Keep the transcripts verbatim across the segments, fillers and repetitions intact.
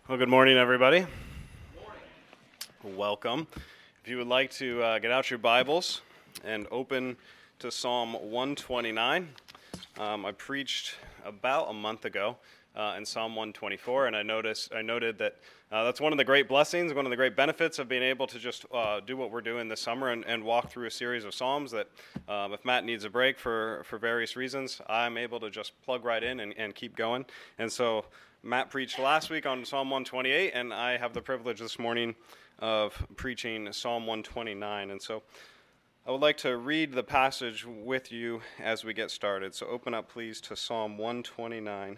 Well, good morning, everybody. Good morning. Welcome. If you would like to uh, get out your Bibles and open to Psalm one twenty-nine, um, I preached about a month ago uh, in Psalm one twenty-four, and I noticed I noted that uh, that's one of the great blessings, one of the great benefits of being able to just uh, do what we're doing this summer and, and walk through a series of Psalms. That um, if Matt needs a break for for various reasons, I'm able to just plug right in and, and keep going. And so Matt preached last week on Psalm one twenty-eight, and I have the privilege this morning of preaching Psalm one twenty-nine. And so I would like to read the passage with you as we get started. So open up, please, to Psalm one twenty-nine.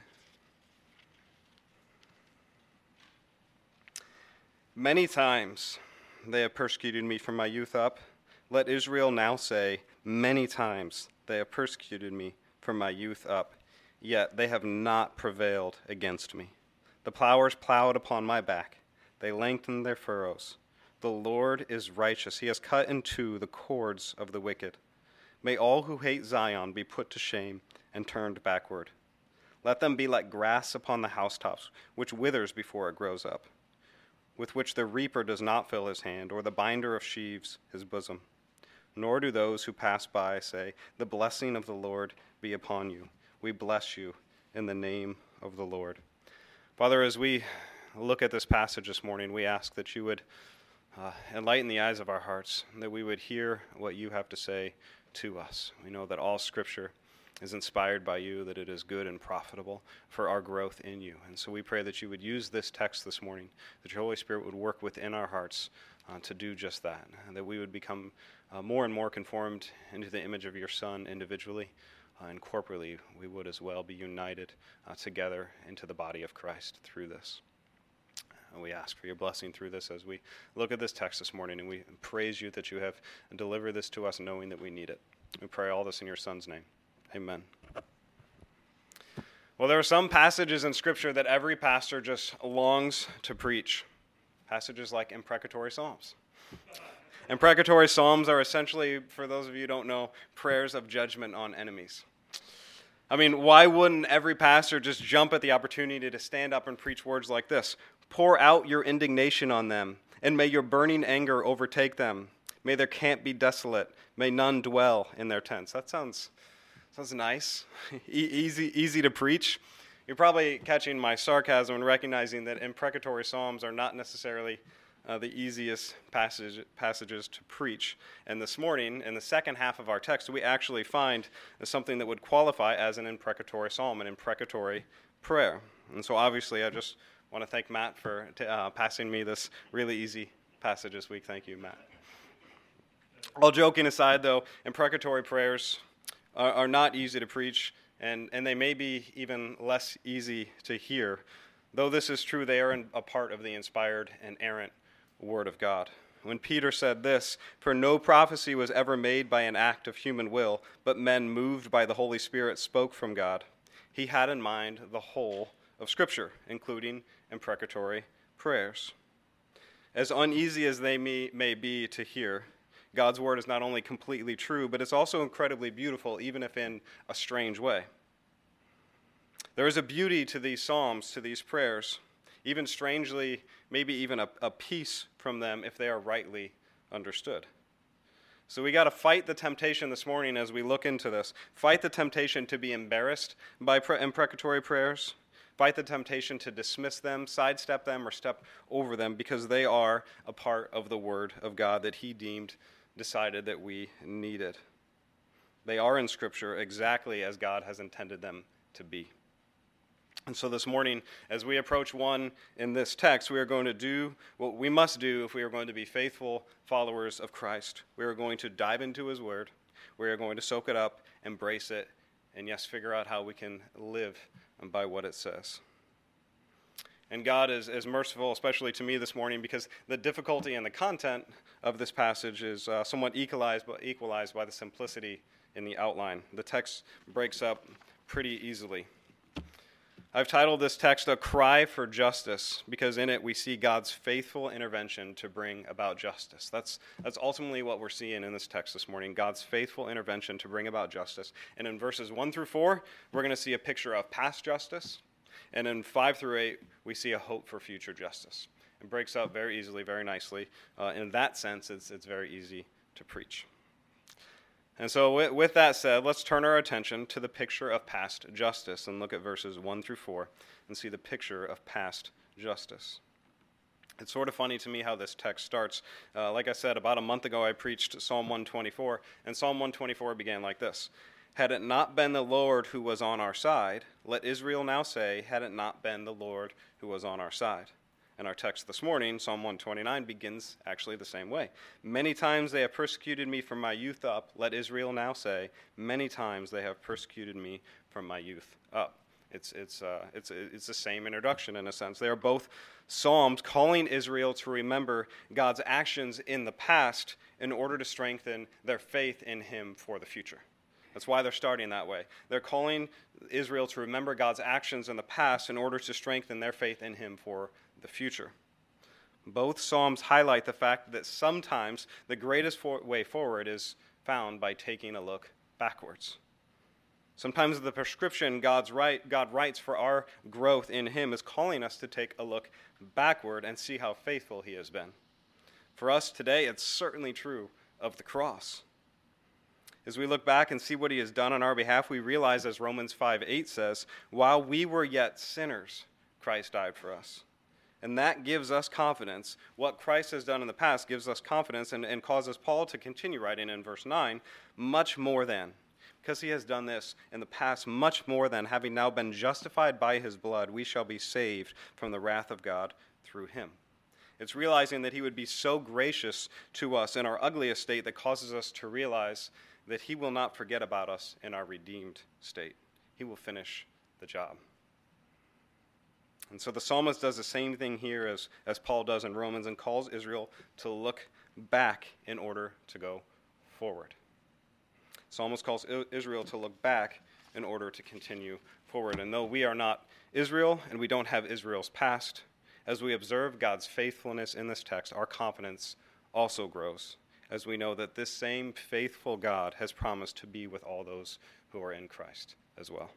Many times they have persecuted me from my youth up. Let Israel now say, many times they have persecuted me from my youth up. Yet they have not prevailed against me. The plowers plowed upon my back. They lengthened their furrows. The Lord is righteous. He has cut in two the cords of the wicked. May all who hate Zion be put to shame and turned backward. Let them be like grass upon the housetops, which withers before it grows up, with which the reaper does not fill his hand, or the binder of sheaves his bosom. Nor do those who pass by say, the blessing of the Lord be upon you. We bless you in the name of the Lord. Father, as we look at this passage this morning, we ask that you would uh, enlighten the eyes of our hearts, that we would hear what you have to say to us. We know that all Scripture is inspired by you, that it is good and profitable for our growth in you. And so we pray that you would use this text this morning, that your Holy Spirit would work within our hearts uh, to do just that, and that we would become uh, more and more conformed into the image of your Son individually. Uh, and corporately, we would as well be united uh, together into the body of Christ through this. And we ask for your blessing through this as we look at this text this morning, and we praise you that you have delivered this to us knowing that we need it. We pray all this in your Son's name. Amen. Well, there are some passages in Scripture that every pastor just longs to preach. Passages like imprecatory psalms. Imprecatory psalms are essentially, for those of you who don't know, prayers of judgment on enemies. I mean, why wouldn't every pastor just jump at the opportunity to stand up and preach words like this? Pour out your indignation on them, and may your burning anger overtake them. May their camp be desolate. May none dwell in their tents. That sounds sounds nice, e- easy, easy to preach. You're probably catching my sarcasm and recognizing that imprecatory psalms are not necessarily Uh, the easiest passage, passages to preach. And this morning, in the second half of our text, we actually find something that would qualify as an imprecatory psalm, an imprecatory prayer. And so obviously, I just want to thank Matt for t- uh, passing me this really easy passage this week. Thank you, Matt. All joking aside, though, imprecatory prayers are, are not easy to preach, and, and they may be even less easy to hear. Though this is true, they are in, a part of the inspired and errant Word of God. When Peter said this, for no prophecy was ever made by an act of human will, but men moved by the Holy Spirit spoke from God. He had in mind the whole of Scripture, including imprecatory prayers. As uneasy as they may, may be to hear, God's Word is not only completely true, but it's also incredibly beautiful, even if in a strange way. There is a beauty to these psalms, to these prayers, even strangely, maybe even a, a peace from them if they are rightly understood. So we got to fight the temptation this morning as we look into this. Fight the temptation to be embarrassed by pre- imprecatory prayers. Fight the temptation to dismiss them, sidestep them, or step over them because they are a part of the Word of God that He deemed, decided that we needed. They are in Scripture exactly as God has intended them to be. And so this morning, as we approach one in this text, we are going to do what we must do if we are going to be faithful followers of Christ. We are going to dive into His Word. We are going to soak it up, embrace it, and yes, figure out how we can live by what it says. And God is, is merciful, especially to me this morning, because the difficulty and the content of this passage is uh, somewhat equalized, equalized by the simplicity in the outline. The text breaks up pretty easily. I've titled this text, A Cry for Justice, because in it we see God's faithful intervention to bring about justice. That's, that's ultimately what we're seeing in this text this morning, God's faithful intervention to bring about justice. And in verses one through four, we're going to see a picture of past justice. And in five through eight, we see a hope for future justice. It breaks up very easily, very nicely. Uh, in that sense, it's, it's very easy to preach. And so with, with that said, let's turn our attention to the picture of past justice and look at verses one through four and see the picture of past justice. It's sort of funny to me how this text starts. Uh, like I said, about a month ago I preached Psalm one twenty-four, and Psalm one twenty-four began like this. Had it not been the Lord who was on our side, let Israel now say, had it not been the Lord who was on our side. And our text this morning, Psalm one twenty-nine, begins actually the same way. Many times they have persecuted me from my youth up, let Israel now say, many times they have persecuted me from my youth up. It's it's uh, it's it's the same introduction in a sense. They are both psalms calling Israel to remember God's actions in the past in order to strengthen their faith in Him for the future. That's why they're starting that way. They're calling Israel to remember God's actions in the past in order to strengthen their faith in Him for the future. Both psalms highlight the fact that sometimes the greatest for- way forward is found by taking a look backwards. Sometimes the prescription God's right, God writes for our growth in Him is calling us to take a look backward and see how faithful He has been. For us today, it's certainly true of the cross. As we look back and see what He has done on our behalf, we realize, as Romans five eight says, while we were yet sinners, Christ died for us. And that gives us confidence. What Christ has done in the past gives us confidence and, and causes Paul to continue writing in verse nine, much more than. Because He has done this in the past, much more than, having now been justified by His blood, we shall be saved from the wrath of God through Him. It's realizing that He would be so gracious to us in our ugliest state that causes us to realize that He will not forget about us in our redeemed state. He will finish the job. And so the psalmist does the same thing here as, as Paul does in Romans and calls Israel to look back in order to go forward. Psalmist calls Israel to look back in order to continue forward. And though we are not Israel and we don't have Israel's past, as we observe God's faithfulness in this text, our confidence also grows, as we know that this same faithful God has promised to be with all those who are in Christ as well.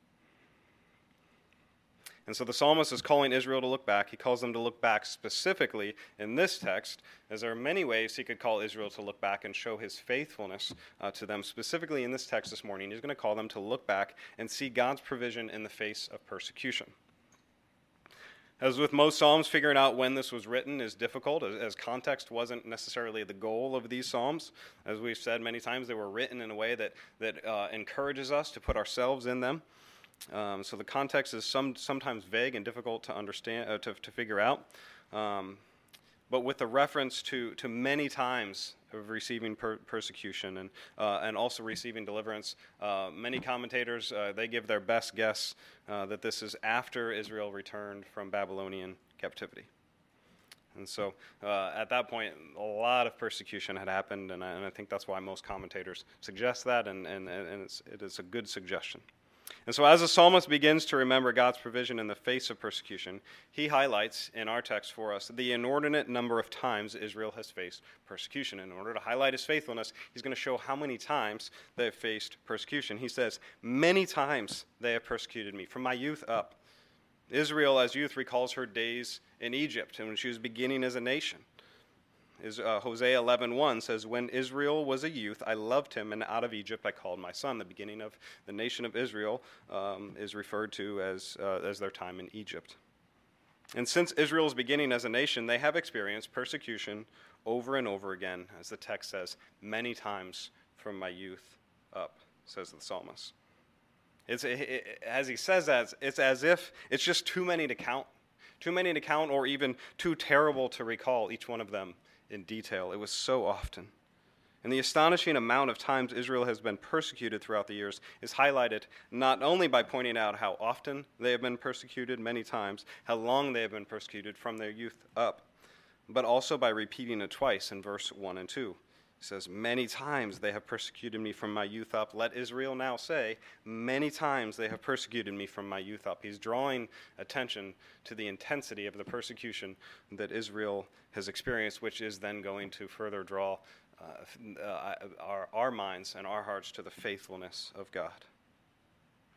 And so the psalmist is calling Israel to look back. He calls them to look back specifically in this text, as there are many ways he could call Israel to look back and show his faithfulness uh, to them. Specifically in this text this morning, he's going to call them to look back and see God's provision in the face of persecution. As with most psalms, figuring out when this was written is difficult, as, as context wasn't necessarily the goal of these psalms. As we've said many times, they were written in a way that, that uh, encourages us to put ourselves in them. Um, so the context is some sometimes vague and difficult to understand, uh, to, to figure out. Um, but with the reference to, to many times of receiving per- persecution and uh, and also receiving deliverance, uh, many commentators uh, they give their best guess uh, that this is after Israel returned from Babylonian captivity. And so uh, at that point, a lot of persecution had happened, and I, and I think that's why most commentators suggest that, and, and, and it's, it is a good suggestion. And so as the psalmist begins to remember God's provision in the face of persecution, he highlights in our text for us the inordinate number of times Israel has faced persecution. In order to highlight his faithfulness, he's going to show how many times they have faced persecution. He says, many times they have persecuted me, from my youth up. Israel, as youth, recalls her days in Egypt and when she was beginning as a nation. Is, uh, Hosea eleven one says, when Israel was a youth, I loved him, and out of Egypt I called my son. The beginning of the nation of Israel um, is referred to as, uh, as their time in Egypt. And since Israel's beginning as a nation, they have experienced persecution over and over again, as the text says, many times from my youth up, says the psalmist. It's, it, it, as he says that, it's as if it's just too many to count. Too many to count, or even too terrible to recall each one of them in detail. It was so often. And the astonishing amount of times Israel has been persecuted throughout the years is highlighted not only by pointing out how often they have been persecuted many times, how long they have been persecuted from their youth up, but also by repeating it twice in verse one and two. It says, many times they have persecuted me from my youth up. Let Israel now say, many times they have persecuted me from my youth up. He's drawing attention to the intensity of the persecution that Israel has experienced, which is then going to further draw uh, uh, our, our minds and our hearts to the faithfulness of God.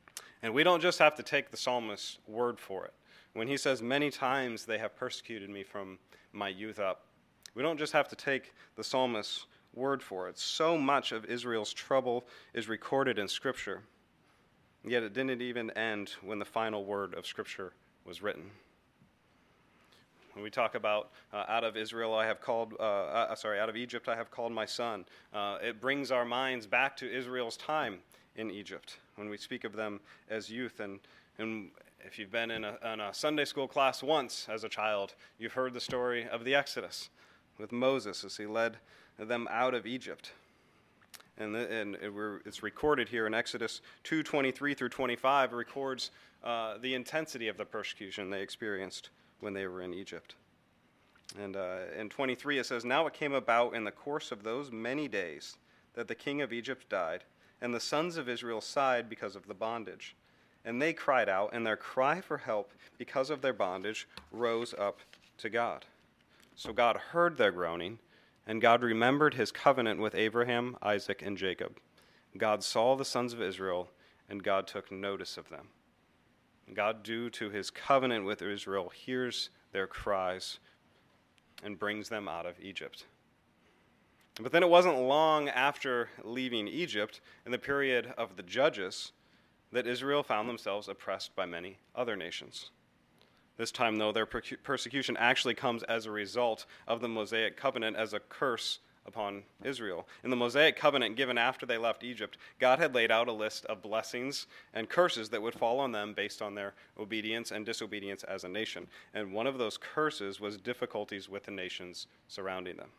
And we don't just have to take the psalmist's word for it. When he says, many times they have persecuted me from my youth up, we don't just have to take the psalmist's word for it. So much of Israel's trouble is recorded in Scripture, yet it didn't even end when the final word of Scripture was written. When we talk about uh, out of Israel I have called, uh, uh, sorry, out of Egypt I have called my son, uh, it brings our minds back to Israel's time in Egypt when we speak of them as youth. And, and if you've been in a, in a Sunday school class once as a child, you've heard the story of the Exodus with Moses as he led them out of Egypt. And, the, and it were, it's recorded here in Exodus two twenty-three through twenty-five, records uh, the intensity of the persecution they experienced when they were in Egypt. And uh, in twenty-three it says, now it came about in the course of those many days that the king of Egypt died, and the sons of Israel sighed because of the bondage. And they cried out, and their cry for help because of their bondage rose up to God. So God heard their groaning, and God remembered his covenant with Abraham, Isaac, and Jacob. God saw the sons of Israel, and God took notice of them. God, due to his covenant with Israel, hears their cries and brings them out of Egypt. But then it wasn't long after leaving Egypt, in the period of the Judges, that Israel found themselves oppressed by many other nations. This time, though, their persecution actually comes as a result of the Mosaic covenant as a curse upon Israel. In the Mosaic covenant given after they left Egypt, God had laid out a list of blessings and curses that would fall on them based on their obedience and disobedience as a nation. And one of those curses was difficulties with the nations surrounding them.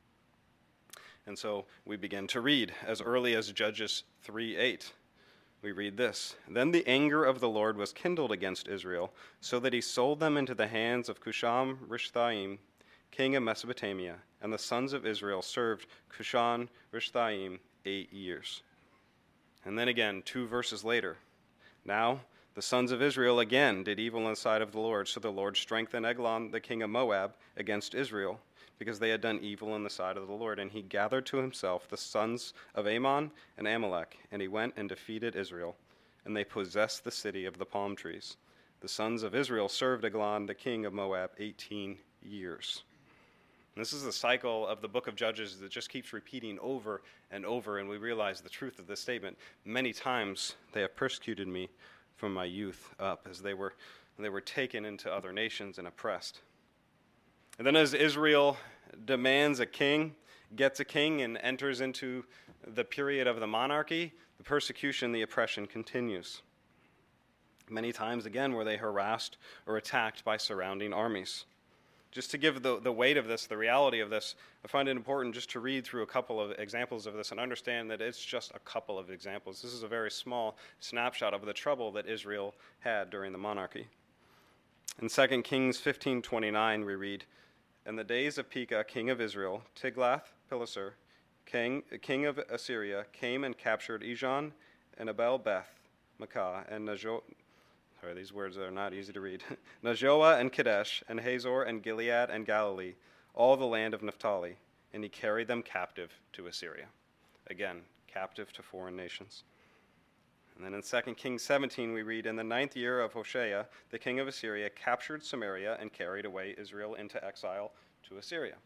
And so we begin to read as early as Judges three eight. We read this, then the anger of the Lord was kindled against Israel, so that he sold them into the hands of Cusham-Rishathaim, king of Mesopotamia, and the sons of Israel served Cushan-Rishathaim eight years. And then again, two verses later, now the sons of Israel again did evil in the sight of the Lord, so the Lord strengthened Eglon, the king of Moab, against Israel, because they had done evil in the sight of the Lord. And he gathered to himself the sons of Ammon and Amalek, and he went and defeated Israel, and they possessed the city of the palm trees. The sons of Israel served Eglon, the king of Moab, eighteen years. And this is the cycle of the book of Judges that just keeps repeating over and over, and we realize the truth of this statement. Many times they have persecuted me from my youth up, as they were, they were taken into other nations and oppressed. And then as Israel demands a king, gets a king, and enters into the period of the monarchy, the persecution, the oppression continues. Many times, again, were they harassed or attacked by surrounding armies. Just to give the, the weight of this, the reality of this, I find it important just to read through a couple of examples of this and understand that it's just a couple of examples. This is a very small snapshot of the trouble that Israel had during the monarchy. In Second Kings fifteen twenty-nine, we read, in the days of Pekah, king of Israel, Tiglath-Pileser, king, king of Assyria, came and captured Ijon and Abel-Beth, Makkah, and Najo. Sorry, these words are not easy to read. Najoah and Kadesh, and Hazor and Gilead and Galilee, all the land of Naphtali, and he carried them captive to Assyria. Again, captive to foreign nations. And then in Second Kings seventeen, we read, in the ninth year of Hoshea, the king of Assyria captured Samaria and carried away Israel into exile to Assyria.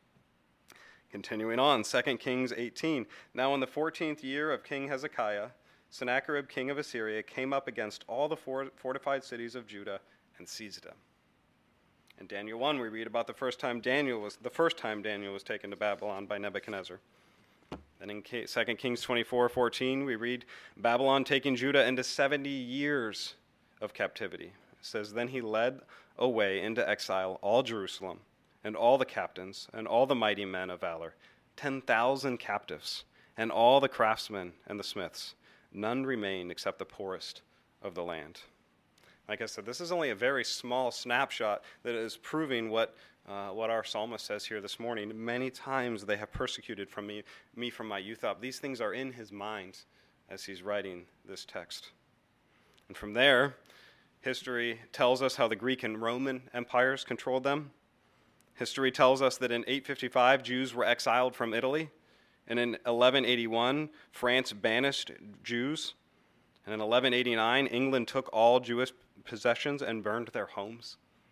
Continuing on, Second Kings eighteen, now in the fourteenth year of King Hezekiah, Sennacherib, king of Assyria, came up against all the fortified cities of Judah and seized them. In Daniel one, we read about the first time Daniel was the first time Daniel was taken to Babylon by Nebuchadnezzar. Then in Second Kings twenty-four fourteen, we read Babylon taking Judah into seventy years of captivity. It says, then he led away into exile all Jerusalem and all the captains and all the mighty men of valor, ten thousand captives, and all the craftsmen and the smiths. None remained except the poorest of the land. Like I said, this is only a very small snapshot that is proving what uh, what our psalmist says here this morning. Many times they have persecuted from me, me from my youth up. These things are in his mind as he's writing this text. And from there, history tells us how the Greek and Roman empires controlled them. History tells us that in eight fifty-five, Jews were exiled from Italy. And in eleven eighty-one, France banished Jews. And in eleven eighty-nine, England took all Jewish possessions and burned their homes.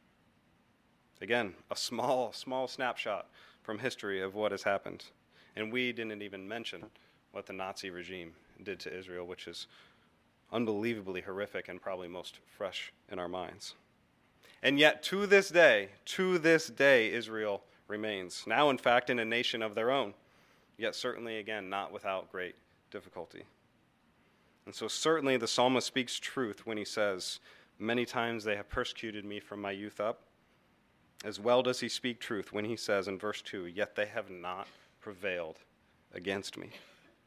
Again, a small, small snapshot from history of what has happened. And we didn't even mention what the Nazi regime did to Israel, which is unbelievably horrific and probably most fresh in our minds. And yet, to this day, to this day, Israel remains. Now, in fact, in a nation of their own, yet certainly, again, not without great difficulty. And so certainly the psalmist speaks truth when he says, many times they have persecuted me from my youth up. As well does he speak truth when he says in verse two, yet they have not prevailed against me.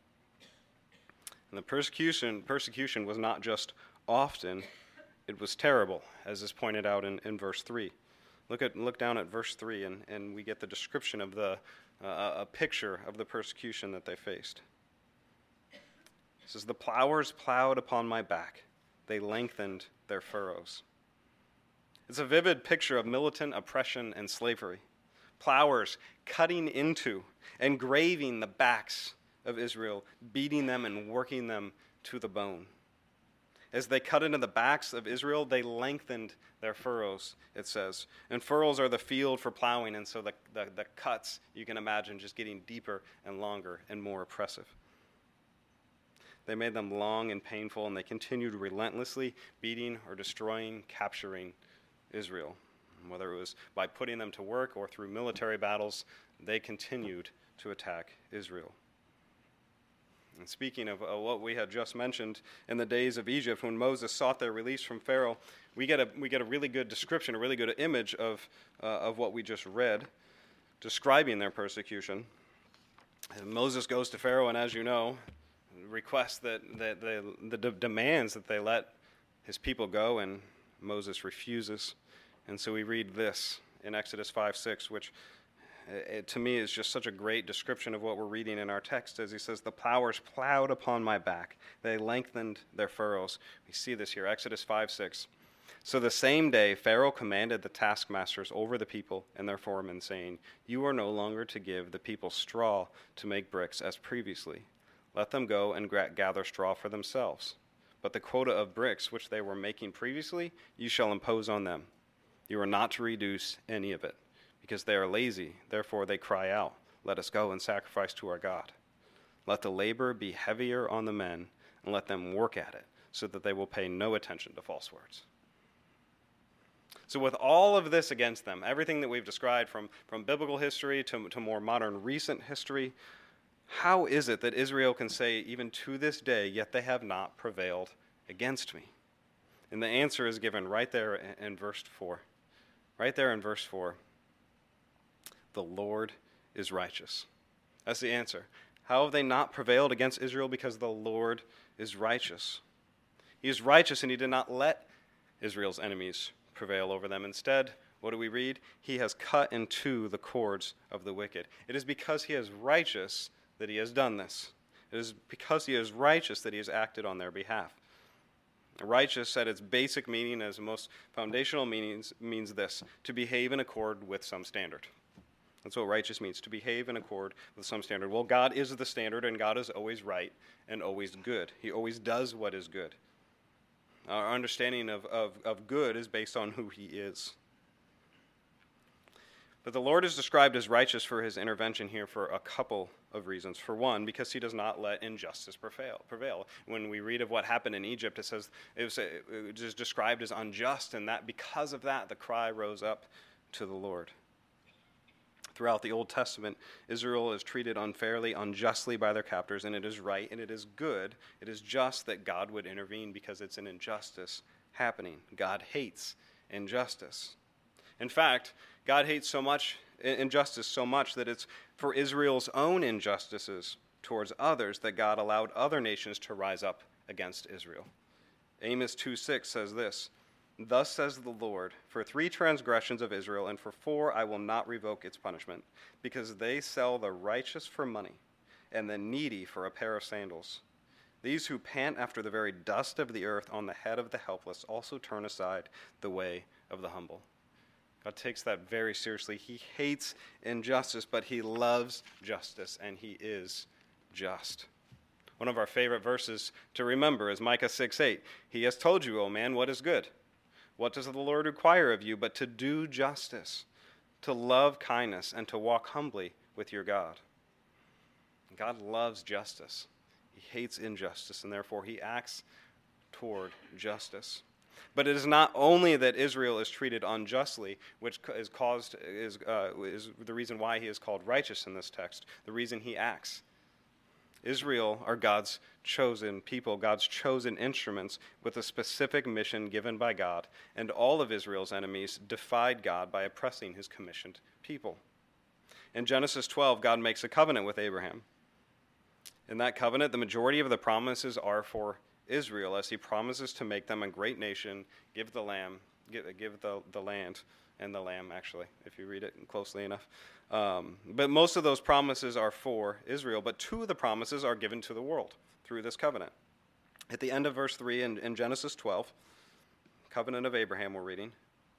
And the persecution, persecution was not just often, it was terrible, as is pointed out in, in verse three. Look at look down at verse three, and, and we get the description of the, uh, a picture of the persecution that they faced. It says, the plowers plowed upon my back. They lengthened their furrows. It's a vivid picture of militant oppression and slavery. Plowers cutting into and graving the backs of Israel, beating them and working them to the bone. As they cut into the backs of Israel, they lengthened their furrows, it says. And furrows are the field for plowing, and so the, the, the cuts, you can imagine, just getting deeper and longer and more oppressive. They made them long and painful, and they continued relentlessly beating or destroying, capturing Israel. Whether it was by putting them to work or through military battles, they continued to attack Israel. And speaking of uh, what we had just mentioned in the days of Egypt, when Moses sought their release from Pharaoh, we get a we get a really good description, a really good image of uh, of what we just read, describing their persecution. And Moses goes to Pharaoh, and as you know, requests that, that they, the d- demands that they let his people go, and Moses refuses. And so we read this in Exodus five six, which it, to me is just such a great description of what we're reading in our text, as he says, the plowers plowed upon my back. They lengthened their furrows. We see this here, Exodus five six. So the same day Pharaoh commanded the taskmasters over the people and their foremen, saying, you are no longer to give the people straw to make bricks as previously. Let them go and gather straw for themselves. But the quota of bricks which they were making previously, you shall impose on them. You are not to reduce any of it, because they are lazy. Therefore they cry out, let us go and sacrifice to our God. Let the labor be heavier on the men, and let them work at it, so that they will pay no attention to false words. So with all of this against them, everything that we've described from, from biblical history to, to more modern recent history, how is it that Israel can say, even to this day, yet they have not prevailed against me? And the answer is given right there in, in verse four. Right there in verse four. The Lord is righteous. That's the answer. How have they not prevailed against Israel? Because the Lord is righteous. He is righteous, and he did not let Israel's enemies prevail over them. Instead, what do we read? He has cut in two the cords of the wicked. It is because he is righteous that he has done this. It is because he is righteous that he has acted on their behalf. Righteous, at its basic meaning, as most foundational meanings, means this: to behave in accord with some standard. That's what righteous means, to behave in accord with some standard. Well, God is the standard, and God is always right and always good. He always does what is good. Our understanding of, of, of good is based on who he is. But the Lord is described as righteous for his intervention here for a couple of reasons. For one, because he does not let injustice prevail. prevail. When we read of what happened in Egypt, it says it was, it was described as unjust, and that because of that, the cry rose up to the Lord. Throughout the Old Testament, Israel is treated unfairly, unjustly by their captors, and it is right and it is good. It is just that God would intervene because it's an injustice happening. God hates injustice. In fact, God hates so much injustice so much that it's for Israel's own injustices towards others that God allowed other nations to rise up against Israel. Amos two six says this, thus says the Lord, for three transgressions of Israel, and for four I will not revoke its punishment, because they sell the righteous for money, and the needy for a pair of sandals. These who pant after the very dust of the earth on the head of the helpless also turn aside the way of the humble. God takes that very seriously. He hates injustice, but he loves justice, and he is just. One of our favorite verses to remember is Micah six eight. He has told you, O man, what is good. What does the Lord require of you but to do justice, to love kindness, and to walk humbly with your God? God loves justice. He hates injustice, and therefore he acts toward justice. But it is not only that Israel is treated unjustly, which is caused is uh, is the reason why he is called righteous in this text. The reason he acts. Israel are God's chosen people, God's chosen instruments with a specific mission given by God, and all of Israel's enemies defied God by oppressing his commissioned people. In Genesis twelve, God makes a covenant with Abraham. In that covenant, the majority of the promises are for Israel, as he promises to make them a great nation, give the lamb, give, give the, the land and the lamb, actually, if you read it closely enough. Um, but most of those promises are for Israel, but two of the promises are given to the world through this covenant. At the end of verse three in, in Genesis twelve, covenant of Abraham we're reading,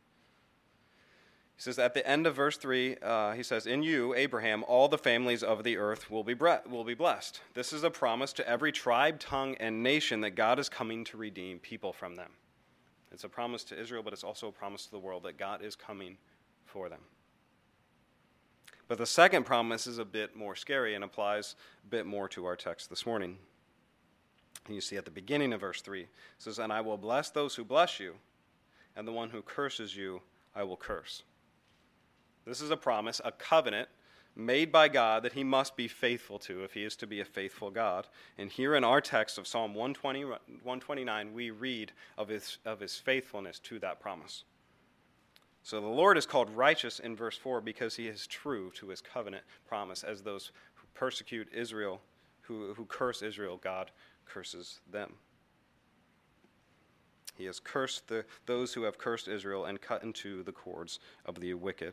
he says, at the end of verse three, uh, he says, in you, Abraham, all the families of the earth will be, bre- will be blessed. This is a promise to every tribe, tongue, and nation that God is coming to redeem people from them. It's a promise to Israel, but it's also a promise to the world that God is coming for them. But the second promise is a bit more scary and applies a bit more to our text this morning. And you see at the beginning of verse three, it says, and I will bless those who bless you, and the one who curses you I will curse. This is a promise, a covenant made by God that he must be faithful to if he is to be a faithful God. And here in our text of Psalm one twenty, one twenty-nine, we read of his, of his faithfulness to that promise. So the Lord is called righteous in verse four because he is true to his covenant promise. As those who persecute Israel, who, who curse Israel, God curses them. He has cursed the, those who have cursed Israel and cut into the cords of the wicked.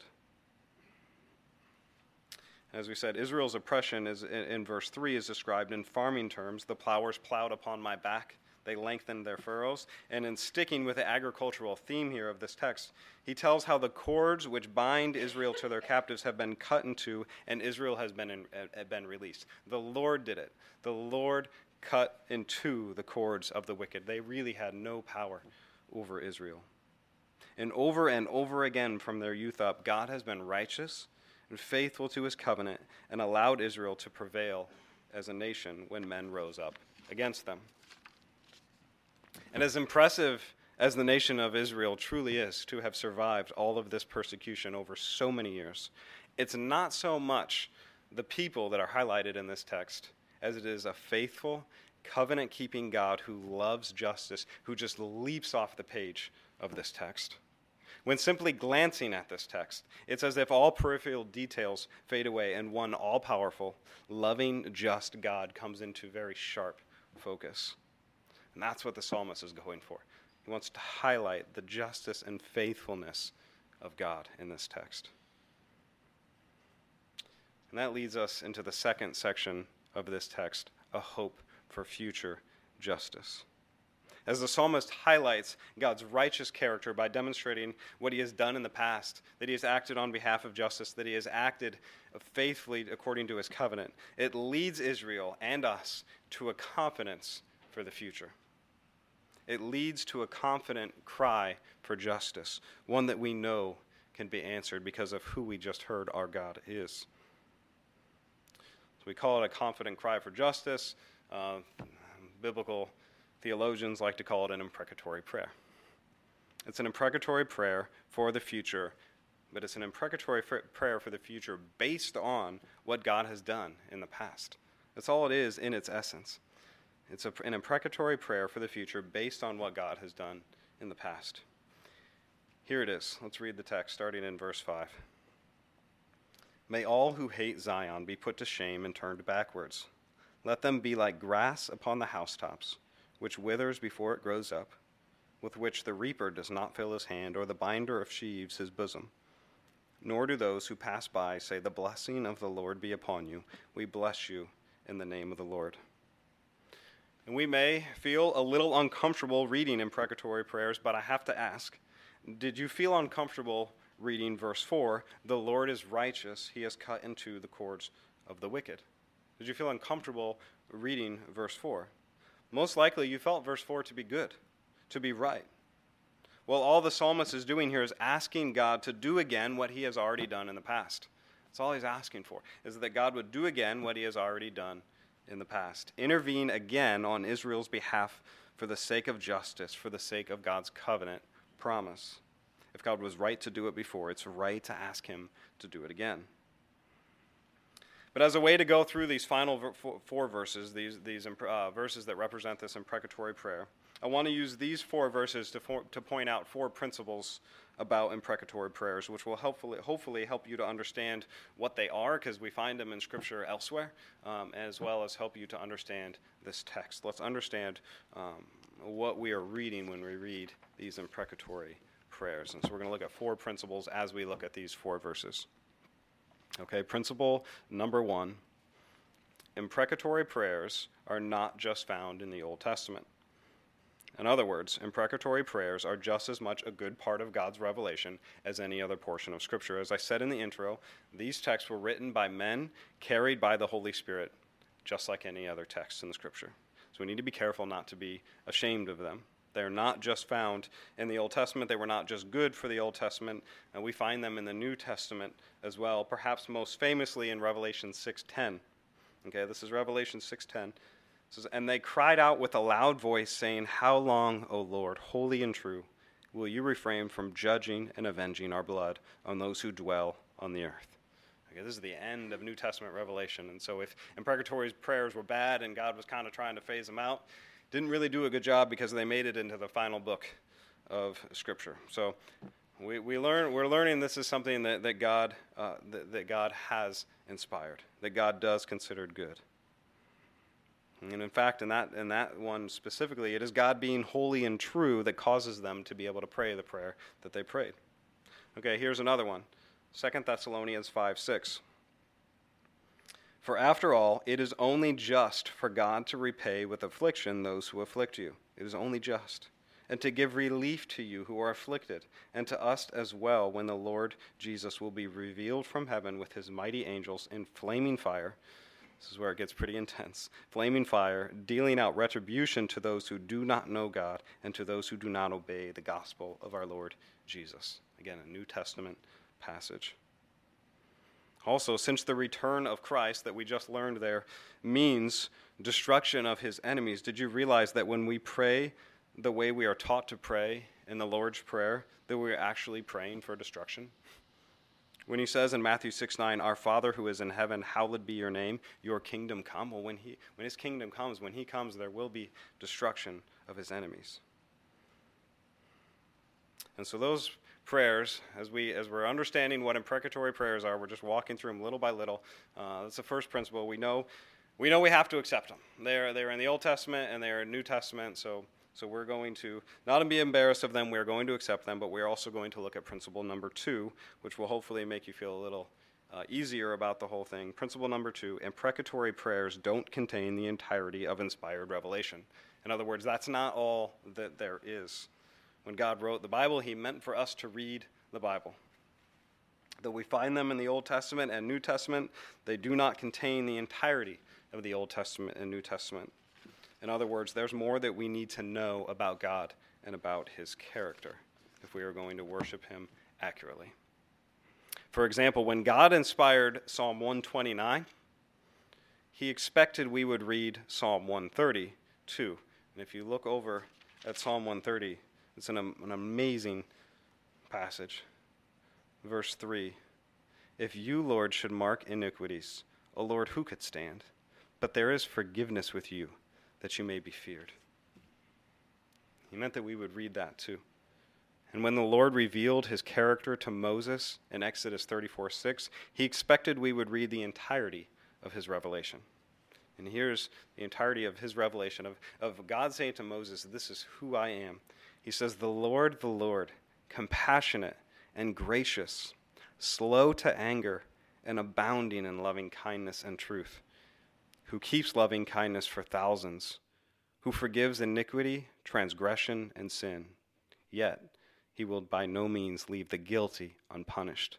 As we said, Israel's oppression is in, in verse three is described in farming terms. The plowers plowed upon my back. They lengthened their furrows. And in sticking with the agricultural theme here of this text, he tells how the cords which bind Israel to their captives have been cut into, and Israel has been, in, uh, been released. The Lord did it. The Lord cut in two the cords of the wicked. They really had no power over Israel. And over and over again from their youth up, God has been righteous and faithful to his covenant and allowed Israel to prevail as a nation when men rose up against them. And as impressive as the nation of Israel truly is to have survived all of this persecution over so many years, it's not so much the people that are highlighted in this text as it is a faithful, covenant-keeping God who loves justice, who just leaps off the page of this text. When simply glancing at this text, it's as if all peripheral details fade away and one all-powerful, loving, just God comes into very sharp focus. And that's what the psalmist is going for. He wants to highlight the justice and faithfulness of God in this text. And that leads us into the second section of this text, a hope for future justice. As the psalmist highlights God's righteous character by demonstrating what he has done in the past, that he has acted on behalf of justice, that he has acted faithfully according to his covenant, it leads Israel and us to a confidence for the future. It leads to a confident cry for justice, one that we know can be answered because of who we just heard our God is. So we call it a confident cry for justice. Uh, biblical theologians like to call it an imprecatory prayer. It's an imprecatory prayer for the future, but it's an imprecatory prayer for the future based on what God has done in the past. That's all it is in its essence. It's a, an imprecatory prayer for the future based on what God has done in the past. Here it is. Let's read the text starting in verse five. May all who hate Zion be put to shame and turned backwards. Let them be like grass upon the housetops, which withers before it grows up, with which the reaper does not fill his hand, or the binder of sheaves his bosom. Nor do those who pass by say, the blessing of the Lord be upon you. We bless you in the name of the Lord. And we may feel a little uncomfortable reading imprecatory prayers, but I have to ask, did you feel uncomfortable reading verse four? The Lord is righteous, he has cut into the cords of the wicked. Did you feel uncomfortable reading verse four? Most likely you felt verse four to be good, to be right. Well, all the psalmist is doing here is asking God to do again what he has already done in the past. That's all he's asking for, is that God would do again what he has already done in the past. Intervene again on Israel's behalf for the sake of justice, for the sake of God's covenant promise. If God was right to do it before, it's right to ask him to do it again. But as a way to go through these final four verses, these, these uh, verses that represent this imprecatory prayer, I want to use these four verses to, for, to point out four principles about imprecatory prayers, which will hopefully, hopefully help you to understand what they are, because we find them in Scripture elsewhere, um, as well as help you to understand this text. Let's understand um, what we are reading when we read these imprecatory prayers. And so we're going to look at four principles as we look at these four verses. Okay, principle number one, imprecatory prayers are not just found in the Old Testament. In other words, imprecatory prayers are just as much a good part of God's revelation as any other portion of Scripture. As I said in the intro, these texts were written by men carried by the Holy Spirit, just like any other text in the Scripture. So we need to be careful not to be ashamed of them. They're not just found in the Old Testament. They were not just good for the Old Testament, and we find them in the New Testament as well, perhaps most famously in Revelation six ten. Okay, this is Revelation six ten. It says, "And they cried out with a loud voice, saying, 'How long, O Lord, holy and true, will you refrain from judging and avenging our blood on those who dwell on the earth?'" Okay, this is the end of New Testament revelation. And so if imprecatory prayers were bad and God was kind of trying to phase them out, didn't really do a good job because they made it into the final book of Scripture. So we, we learn, we're learning this is something that, that, God, uh, that, that God has inspired, that God does consider good. And in fact, in that, in that one specifically, it is God being holy and true that causes them to be able to pray the prayer that they prayed. Okay, here's another one. Second Thessalonians five six. "For after all, it is only just for God to repay with affliction those who afflict you. It is only just. And to give relief to you who are afflicted, and to us as well when the Lord Jesus will be revealed from heaven with his mighty angels in flaming fire." This is where it gets pretty intense. "Flaming fire, dealing out retribution to those who do not know God and to those who do not obey the gospel of our Lord Jesus." Again, a New Testament passage. Also, since the return of Christ that we just learned there means destruction of his enemies, did you realize that when we pray the way we are taught to pray in the Lord's Prayer, that we're actually praying for destruction? When he says in Matthew six nine, "Our Father who is in heaven, hallowed be your name, your kingdom come." Well, when he, when his kingdom comes, when he comes, there will be destruction of his enemies. And so those prayers, as, we, as we're understanding what imprecatory prayers are, we're just walking through them little by little. Uh, that's the first principle. We know we know we have to accept them. They're, they're in the Old Testament and they're in New Testament, so, so we're going to not be embarrassed of them. We're going to accept them, but we're also going to look at principle number two, which will hopefully make you feel a little uh, easier about the whole thing. Principle number two, imprecatory prayers don't contain the entirety of inspired revelation. In other words, that's not all that there is. When God wrote the Bible, he meant for us to read the Bible. Though we find them in the Old Testament and New Testament, they do not contain the entirety of the Old Testament and New Testament. In other words, there's more that we need to know about God and about his character if we are going to worship him accurately. For example, when God inspired Psalm one twenty-nine, he expected we would read Psalm one thirty too. And if you look over at Psalm one thirty, it's an, an amazing passage. Verse three, "If you, Lord, should mark iniquities, O Lord, who could stand? But there is forgiveness with you, that you may be feared." He meant that we would read that too. And when the Lord revealed his character to Moses in Exodus thirty-four six, he expected we would read the entirety of his revelation. And here's the entirety of his revelation of, of God saying to Moses, "This is who I am." He says, "The Lord, the Lord, compassionate and gracious, slow to anger, and abounding in loving kindness and truth, who keeps loving kindness for thousands, who forgives iniquity, transgression, and sin. Yet he will by no means leave the guilty unpunished,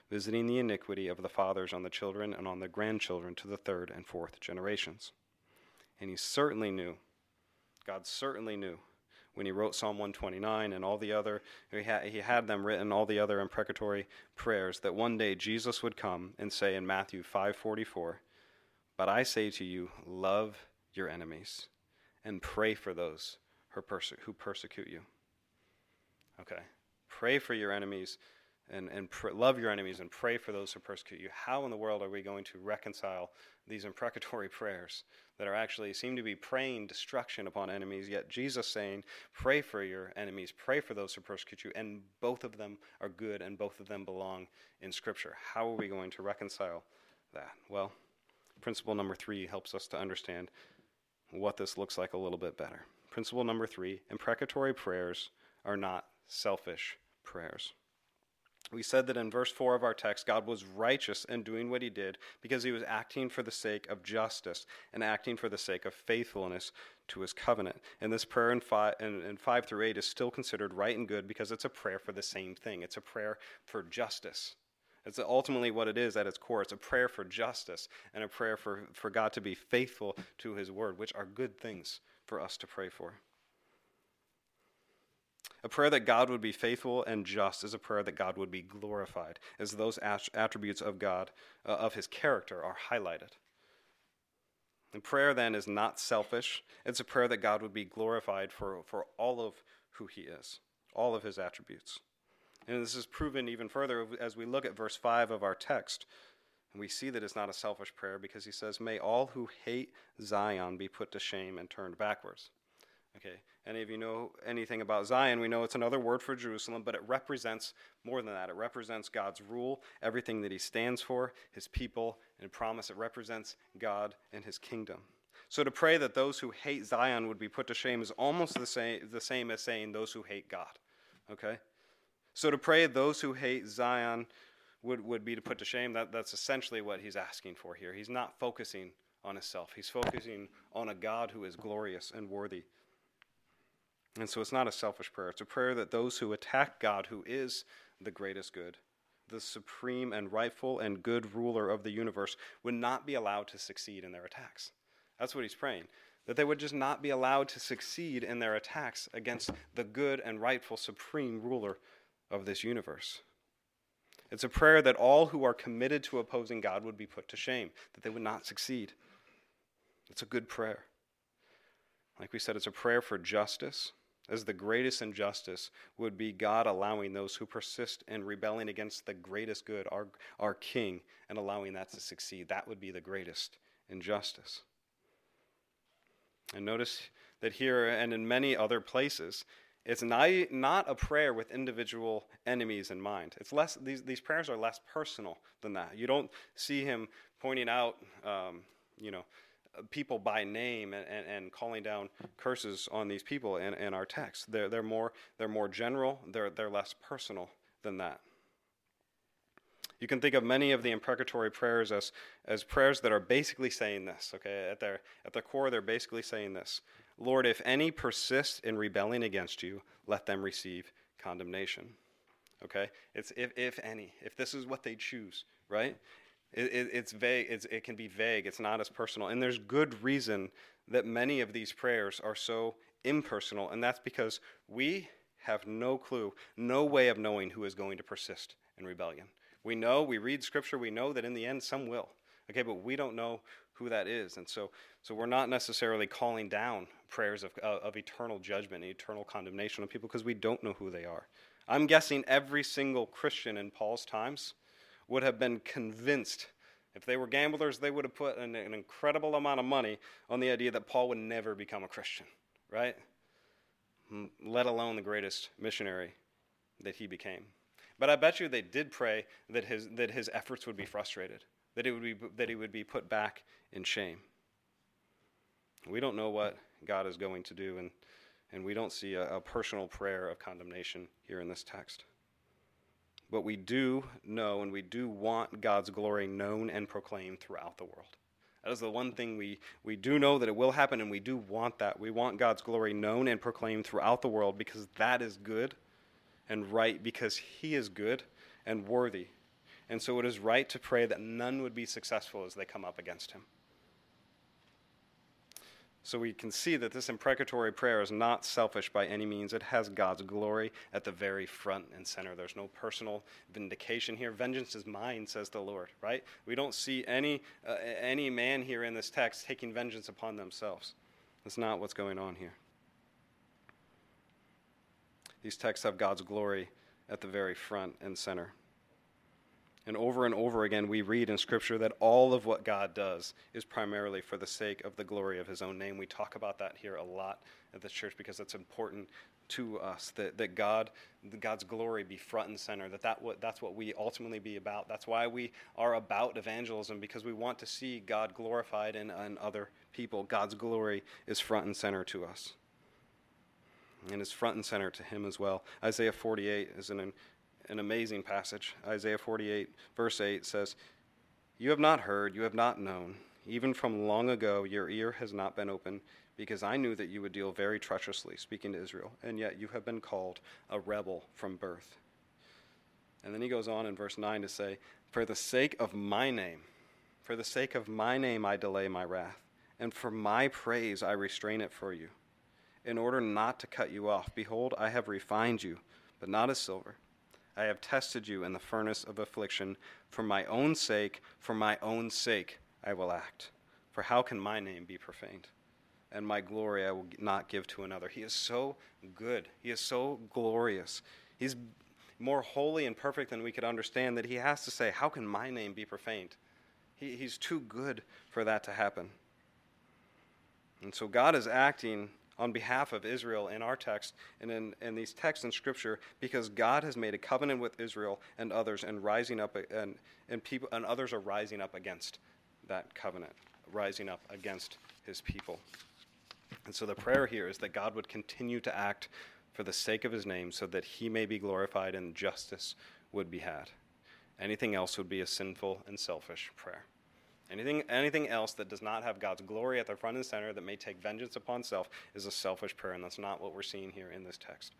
visiting the iniquity of the fathers on the children and on the grandchildren to the third and fourth generations. And he certainly knew, God certainly knew, when he wrote Psalm one twenty-nine and all the other, he had, he had them written, all the other imprecatory prayers, that one day Jesus would come and say in Matthew five forty-four, "But I say to you, love your enemies and pray for those who, perse- who persecute you." Okay, pray for your enemies and, and pr- love your enemies and pray for those who persecute you. How in the world are we going to reconcile these imprecatory prayers that are actually seem to be praying destruction upon enemies, yet Jesus saying, pray for your enemies, pray for those who persecute you, and both of them are good and both of them belong in Scripture? How are we going to reconcile that? Well, principle number three helps us to understand what this looks like a little bit better. Principle number three, imprecatory prayers are not selfish prayers. We said that in verse four of our text, God was righteous in doing what he did because he was acting for the sake of justice and acting for the sake of faithfulness to his covenant. And this prayer in five, in, in five through eight is still considered right and good because it's a prayer for the same thing. It's a prayer for justice. It's ultimately what it is at its core. It's a prayer for justice and a prayer for, for God to be faithful to his word, which are good things for us to pray for. A prayer that God would be faithful and just is a prayer that God would be glorified, as those attributes of God, uh, of his character, are highlighted. And prayer then is not selfish. It's a prayer that God would be glorified for, for all of who he is, all of his attributes. And this is proven even further as we look at verse five of our text. And we see that it's not a selfish prayer because he says, "May all who hate Zion be put to shame and turned backwards." Okay, any of you know anything about Zion? We know it's another word for Jerusalem, but it represents more than that. It represents God's rule, everything that he stands for, his people, and promise. It represents God and his kingdom. So to pray that those who hate Zion would be put to shame is almost the same, the same as saying those who hate God. Okay? So to pray those who hate Zion would, would be to put to shame, that, that's essentially what he's asking for here. He's not focusing on himself. He's focusing on a God who is glorious and worthy. And so it's not a selfish prayer. It's a prayer that those who attack God, who is the greatest good, the supreme and rightful and good ruler of the universe, would not be allowed to succeed in their attacks. That's what he's praying. That they would just not be allowed to succeed in their attacks against the good and rightful supreme ruler of this universe. It's a prayer that all who are committed to opposing God would be put to shame, that they would not succeed. It's a good prayer. Like we said, it's a prayer for justice, as the greatest injustice would be God allowing those who persist in rebelling against the greatest good, our, our King, and allowing that to succeed. That would be the greatest injustice. And notice that here and in many other places, it's not, not a prayer with individual enemies in mind. It's less; these, these prayers are less personal than that. You don't see him pointing out, um, you know, people by name and, and, and calling down curses on these people in, in our text. They're they're more they're more general. They're they're less personal than that. You can think of many of the imprecatory prayers as as prayers that are basically saying this. Okay, at their at their core, they're basically saying this: Lord, if any persist in rebelling against you, let them receive condemnation. Okay, it's if if any, if this is what they choose, right? It, it, it's vague. It's, it can be vague. It's not as personal. And there's good reason that many of these prayers are so impersonal, and that's because we have no clue, no way of knowing who is going to persist in rebellion. We know, we read Scripture, we know that in the end some will, okay, but we don't know who that is. And so so we're not necessarily calling down prayers of, of, of eternal judgment and eternal condemnation on people because we don't know who they are. I'm guessing every single Christian in Paul's times would have been convinced. If they were gamblers, they would have put an, an incredible amount of money on the idea that Paul would never become a Christian, right? Let alone the greatest missionary that he became. But I bet you they did pray that his that his efforts would be frustrated, that it would be that he would be put back in shame. We don't know what God is going to do, and and we don't see a, a personal prayer of condemnation here in this text. But we do know and we do want God's glory known and proclaimed throughout the world. That is the one thing we, we do know that it will happen, and we do want that. We want God's glory known and proclaimed throughout the world because that is good and right, because he is good and worthy. And so it is right to pray that none would be successful as they come up against him. So we can see that this imprecatory prayer is not selfish by any means. It has God's glory at the very front and center. There's no personal vindication here. Vengeance is mine, says the Lord, right? We don't see any uh, any man here in this text taking vengeance upon themselves. That's not what's going on here. These texts have God's glory at the very front and center. And over and over again, we read in Scripture that all of what God does is primarily for the sake of the glory of his own name. We talk about that here a lot at the church because it's important to us, that, that God, God's glory be front and center, that, that what, that's what we ultimately be about. That's why we are about evangelism, because we want to see God glorified in, in other people. God's glory is front and center to us, and is front and center to him as well. Isaiah forty-eight is an An amazing passage. Isaiah forty-eight, verse eight says, "You have not heard, you have not known. Even from long ago your ear has not been open, because I knew that you would deal very treacherously," speaking to Israel, "and yet you have been called a rebel from birth." And then he goes on in verse nine to say, "For the sake of my name, for the sake of my name I delay my wrath, and for my praise I restrain it for you, in order not to cut you off. Behold, I have refined you, but not as silver. I have tested you in the furnace of affliction. For my own sake, for my own sake, I will act. For how can my name be profaned? And my glory I will not give to another." He is so good. He is so glorious. He's more holy and perfect than we could understand, that he has to say, how can my name be profaned? He, he's too good for that to happen. And so God is acting on behalf of Israel in our text and in, in these texts in Scripture, because God has made a covenant with Israel and others, and rising up and and people and others are rising up against that covenant, rising up against his people. And so the prayer here is that God would continue to act for the sake of his name, so that he may be glorified and justice would be had. Anything else would be a sinful and selfish prayer. Anything, anything else that does not have God's glory at the front and center, that may take vengeance upon self, is a selfish prayer, and that's not what we're seeing here in this text.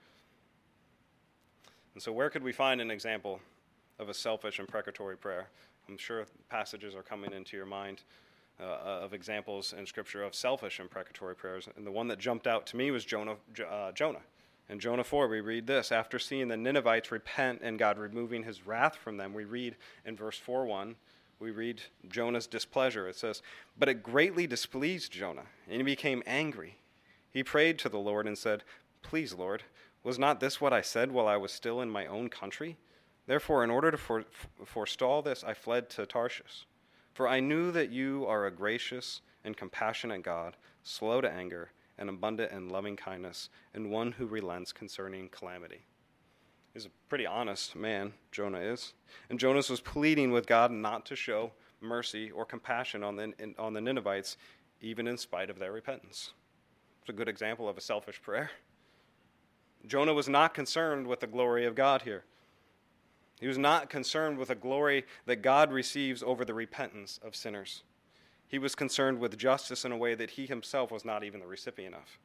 And so where could we find an example of a selfish imprecatory prayer? I'm sure passages are coming into your mind uh, of examples in Scripture of selfish imprecatory prayers, and the one that jumped out to me was Jonah. Uh, Jonah. In Jonah four, we read this: "After seeing the Ninevites repent and God removing his wrath from them," we read in verse four one, we read Jonah's displeasure. It says, "But it greatly displeased Jonah, and he became angry. He prayed to the Lord and said, 'Please, Lord, was not this what I said while I was still in my own country? Therefore, in order to for, forestall this, I fled to Tarshish. For I knew that you are a gracious and compassionate God, slow to anger, and abundant in loving kindness, and one who relents concerning calamity.'" He's a pretty honest man, Jonah is. And Jonas was pleading with God not to show mercy or compassion on the, on the Ninevites, even in spite of their repentance. It's a good example of a selfish prayer. Jonah was not concerned with the glory of God here. He was not concerned with the glory that God receives over the repentance of sinners. He was concerned with justice in a way that he himself was not even the recipient of.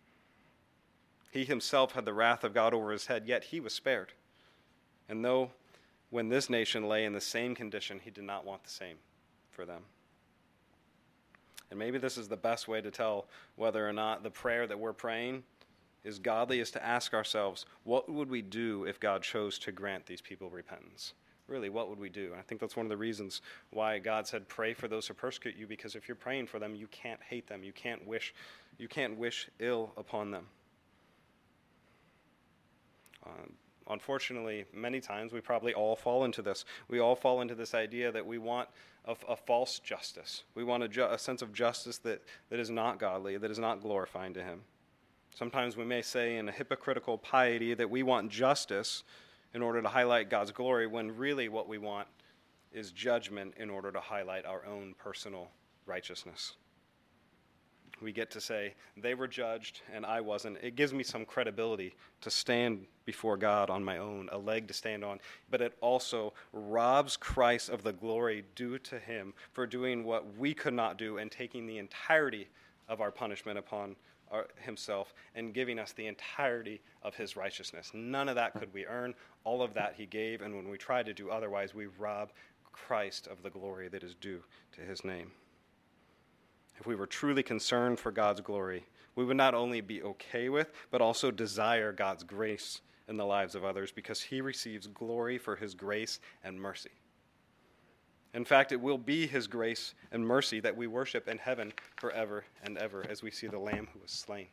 He himself had the wrath of God over his head, yet he was spared. And though when this nation lay in the same condition, he did not want the same for them. And maybe this is the best way to tell whether or not the prayer that we're praying is godly, is to ask ourselves, what would we do if God chose to grant these people repentance? Really, what would we do? And I think that's one of the reasons why God said, pray for those who persecute you, because if you're praying for them, you can't hate them. You can't wish, you can't wish ill upon them. Um, Unfortunately, many times we probably all fall into this. We all fall into this idea that we want a, a false justice. We want a, ju- a sense of justice that, that is not godly, that is not glorifying to him. Sometimes we may say in a hypocritical piety that we want justice in order to highlight God's glory, when really what we want is judgment in order to highlight our own personal righteousness. We get to say, they were judged and I wasn't. It gives me some credibility to stand before God on my own, a leg to stand on. But it also robs Christ of the glory due to him for doing what we could not do, and taking the entirety of our punishment upon our, himself, and giving us the entirety of his righteousness. None of that could we earn. All of that he gave, and when we try to do otherwise, we rob Christ of the glory that is due to his name. If we were truly concerned for God's glory, we would not only be okay with, but also desire God's grace in the lives of others, because he receives glory for his grace and mercy. In fact, it will be his grace and mercy that we worship in heaven forever and ever as we see the Lamb who was slain.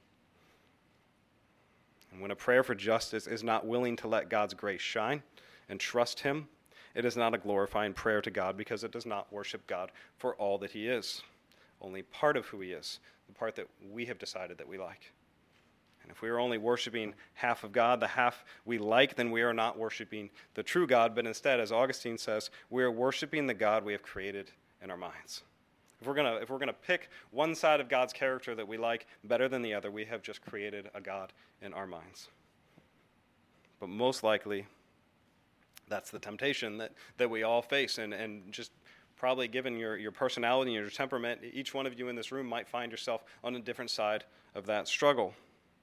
And when a prayer for justice is not willing to let God's grace shine and trust him, it is not a glorifying prayer to God, because it does not worship God for all that he is, only part of who he is, the part that we have decided that we like. And if we are only worshiping half of God, the half we like, then we are not worshiping the true God, but instead, as Augustine says, we are worshiping the God we have created in our minds. If we're gonna, if we're gonna pick one side of God's character that we like better than the other, we have just created a God in our minds. But most likely, that's the temptation that, that we all face, and, and just probably given your, your personality and your temperament, each one of you in this room might find yourself on a different side of that struggle.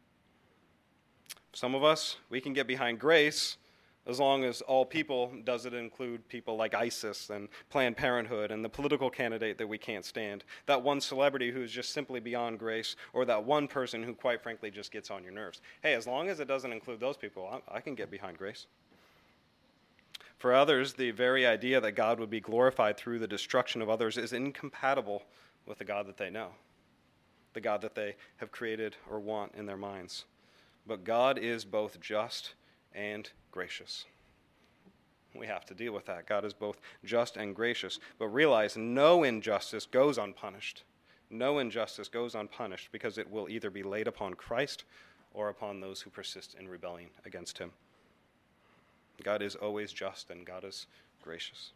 Some of us, we can get behind grace as long as all people doesn't include people like ISIS and Planned Parenthood and the political candidate that we can't stand, that one celebrity who is just simply beyond grace, or that one person who quite frankly just gets on your nerves. Hey, as long as it doesn't include those people, I, I can get behind grace. For others, the very idea that God would be glorified through the destruction of others is incompatible with the God that they know, the God that they have created or want in their minds. But God is both just and gracious. We have to deal with that. God is both just and gracious. But realize no injustice goes unpunished. No injustice goes unpunished, because it will either be laid upon Christ or upon those who persist in rebelling against him. God is always just, and God is gracious.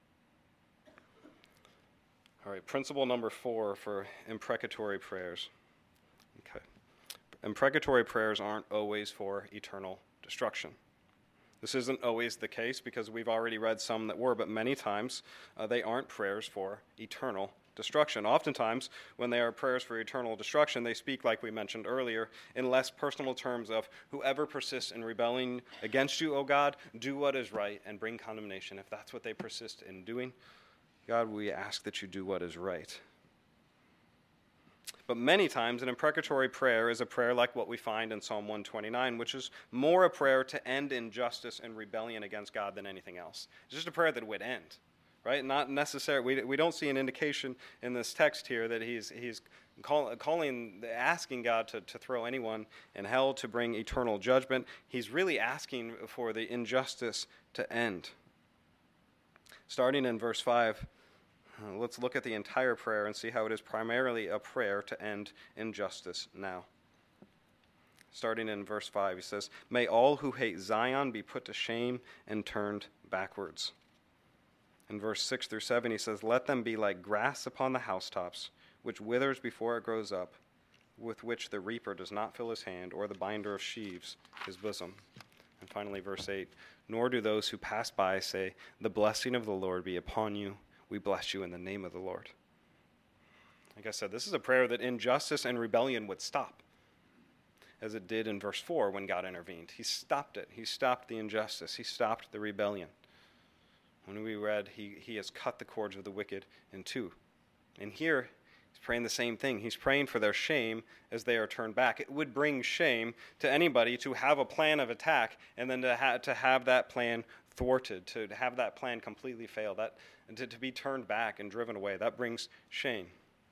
All right, principle number four for imprecatory prayers. Okay. Imprecatory prayers aren't always for eternal destruction. This isn't always the case, because we've already read some that were, but many times uh, they aren't prayers for eternal destruction. Oftentimes, when they are prayers for eternal destruction, they speak, like we mentioned earlier, in less personal terms of, whoever persists in rebelling against you, O God, do what is right and bring condemnation. If that's what they persist in doing, God, we ask that you do what is right. But many times, an imprecatory prayer is a prayer like what we find in Psalm one twenty-nine, which is more a prayer to end injustice and rebellion against God than anything else. It's just a prayer that would end, right? Not necessarily. We, we don't see an indication in this text here that he's he's call, calling, asking God to, to throw anyone in hell, to bring eternal judgment. He's really asking for the injustice to end. Starting in verse five, Uh, let's look at the entire prayer and see how it is primarily a prayer to end injustice now. Starting in verse five, he says, "May all who hate Zion be put to shame and turned backwards." In verse six through seven, he says, "Let them be like grass upon the housetops, which withers before it grows up, with which the reaper does not fill his hand, or the binder of sheaves his bosom." And finally, verse eight, "Nor do those who pass by say, 'The blessing of the Lord be upon you. We bless you in the name of the Lord.'" Like I said, this is a prayer that injustice and rebellion would stop, as it did in verse four when God intervened. He stopped it. He stopped the injustice. He stopped the rebellion. When we read, he, he has cut the cords of the wicked in two. And here, he's praying the same thing. He's praying for their shame as they are turned back. It would bring shame to anybody to have a plan of attack and then to, ha- to have that plan thwarted, to have that plan completely fail, that and to, to be turned back and driven away. That brings shame.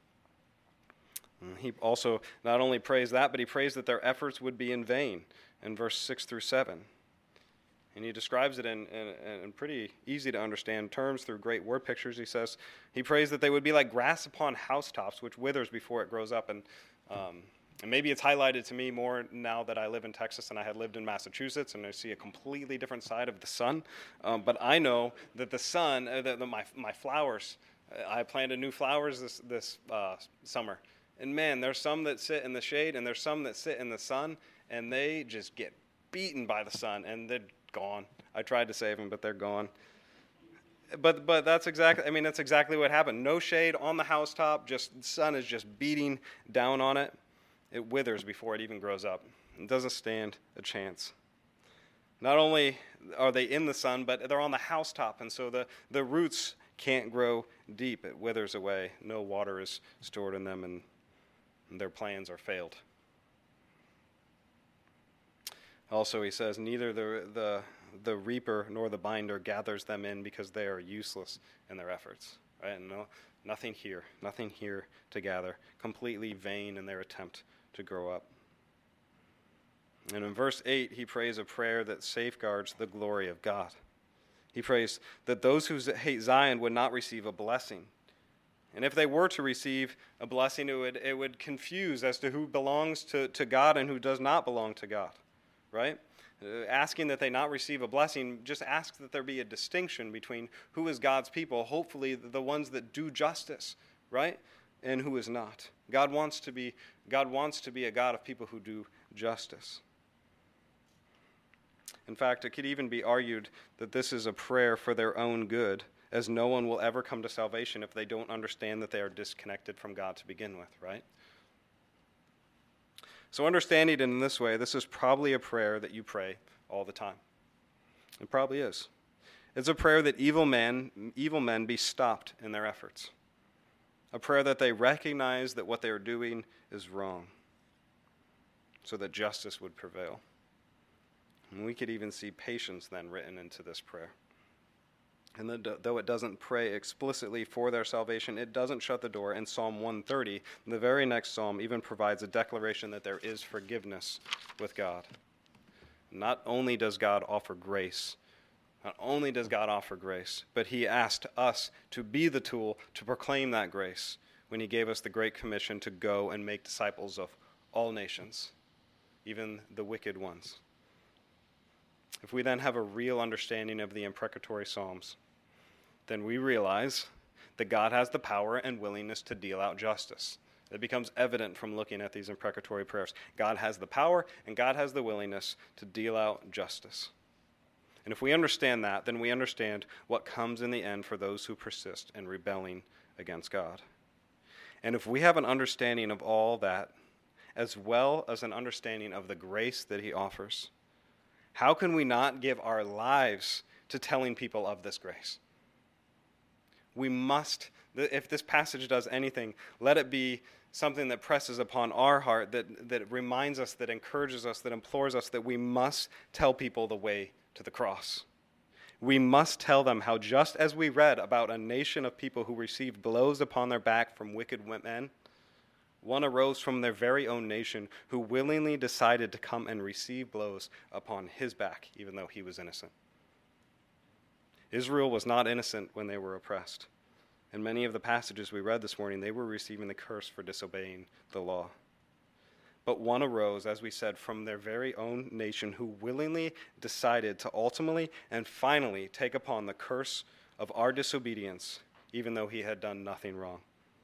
And he also not only prays that, but he prays that their efforts would be in vain in verse six through seven. And he describes it in, in, in pretty easy to understand terms through great word pictures. He says, he prays that they would be like grass upon housetops, which withers before it grows up. And um, And maybe it's highlighted to me more now that I live in Texas and I had lived in Massachusetts, and I see a completely different side of the sun. Um, but I know that the sun, uh, the, the, my my flowers, uh, I planted new flowers this this uh, summer, and man, there's some that sit in the shade, and there's some that sit in the sun, and they just get beaten by the sun, and they're gone. I tried to save them, but they're gone. But but that's exactly, I mean, that's exactly what happened. No shade on the housetop, just the sun is just beating down on it. It withers before it even grows up. It doesn't stand a chance. Not only are they in the sun, but they're on the housetop, and so the, the roots can't grow deep. It withers away. No water is stored in them, and, and their plans are failed. Also, he says, neither the, the, the reaper nor the binder gathers them in because they are useless in their efforts. Right? No, nothing here, nothing here to gather. Completely vain in their attempt to grow up. And in verse eight, he prays a prayer that safeguards the glory of God. He prays that those who hate Zion would not receive a blessing. And if they were to receive a blessing, it would, it would confuse as to who belongs to, to God and who does not belong to God. Right? Uh, asking that they not receive a blessing just asks that there be a distinction between who is God's people, hopefully the ones that do justice, right? And who is not. God wants to be, God wants to be a God of people who do justice. In fact, it could even be argued that this is a prayer for their own good, as no one will ever come to salvation if they don't understand that they are disconnected from God to begin with, right? So understanding it in this way, this is probably a prayer that you pray all the time. It probably is. It's a prayer that evil men, evil men be stopped in their efforts. A prayer that they recognize that what they are doing is wrong, so that justice would prevail. And we could even see patience then written into this prayer. And though it doesn't pray explicitly for their salvation, it doesn't shut the door. In Psalm one thirty, the very next psalm even provides a declaration that there is forgiveness with God. Not only does God offer grace, not only does God offer grace, but he asked us to be the tool to proclaim that grace when he gave us the great commission to go and make disciples of all nations, even the wicked ones. If we then have a real understanding of the imprecatory Psalms, then we realize that God has the power and willingness to deal out justice. It becomes evident from looking at these imprecatory prayers. God has the power and God has the willingness to deal out justice. And if we understand that, then we understand what comes in the end for those who persist in rebelling against God. And if we have an understanding of all that, as well as an understanding of the grace that he offers, how can we not give our lives to telling people of this grace? We must, if this passage does anything, let it be something that presses upon our heart, that, that reminds us, that encourages us, that implores us that we must tell people the way to the cross. We must tell them how, just as we read about a nation of people who received blows upon their back from wicked men, one arose from their very own nation who willingly decided to come and receive blows upon his back, even though he was innocent. Israel was not innocent when they were oppressed. In many of the passages we read this morning, they were receiving the curse for disobeying the law. But one arose, as we said, from their very own nation who willingly decided to ultimately and finally take upon the curse of our disobedience, even though he had done nothing wrong.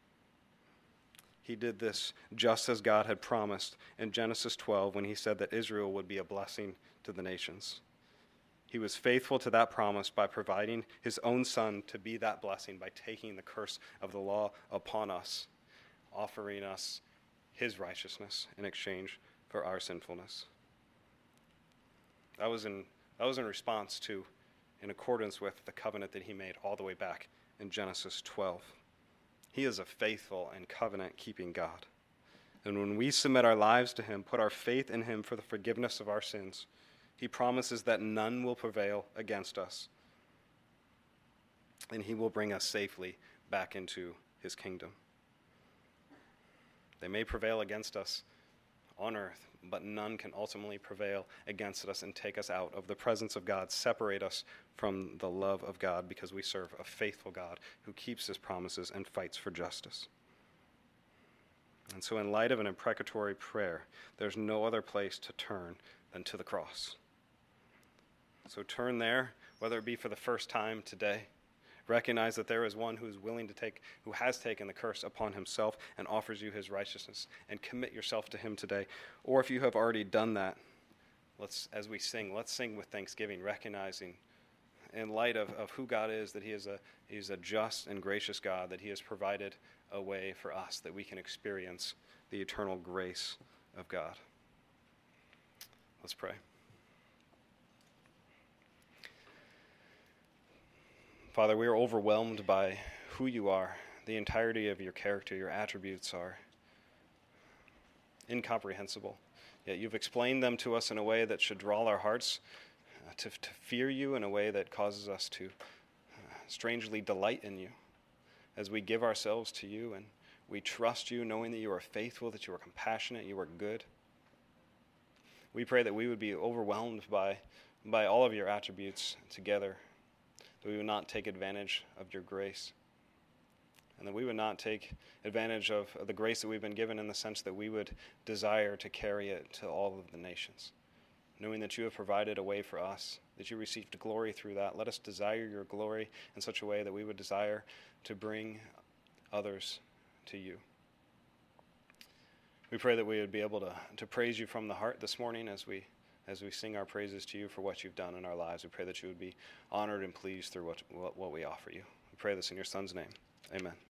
He did this just as God had promised in Genesis twelve when he said that Israel would be a blessing to the nations. He was faithful to that promise by providing his own son to be that blessing, by taking the curse of the law upon us, offering us his righteousness in exchange for our sinfulness. That was in, that was in response to, in accordance with the covenant that he made all the way back in Genesis twelve. He is a faithful and covenant-keeping God. And when we submit our lives to him, put our faith in him for the forgiveness of our sins, he promises that none will prevail against us, and he will bring us safely back into his kingdom. They may prevail against us on earth, but none can ultimately prevail against us and take us out of the presence of God, separate us from the love of God, because we serve a faithful God who keeps his promises and fights for justice. And so in light of an imprecatory prayer, there's no other place to turn than to the cross. So turn there, whether it be for the first time today. Recognize that there is one who is willing to take, who has taken the curse upon himself and offers you his righteousness, and commit yourself to him today. Or if you have already done that, let's, as we sing, let's sing with thanksgiving, recognizing in light of, of who God is, that he is a, he's a just and gracious God, that he has provided a way for us that we can experience the eternal grace of God. Let's pray. Father, we are overwhelmed by who you are. The entirety of your character, your attributes are incomprehensible. Yet you've explained them to us in a way that should draw our hearts uh, to, to fear you in a way that causes us to uh, strangely delight in you as we give ourselves to you and we trust you, knowing that you are faithful, that you are compassionate, you are good. We pray that we would be overwhelmed by, by all of your attributes together, that we would not take advantage of your grace, and that we would not take advantage of, of the grace that we've been given in the sense that we would desire to carry it to all of the nations. Knowing that you have provided a way for us, that you received glory through that, let us desire your glory in such a way that we would desire to bring others to you. We pray that we would be able to, to praise you from the heart this morning as we as we sing our praises to you for what you've done in our lives. We pray that you would be honored and pleased through what, what, what we offer you. We pray this in your Son's name. Amen.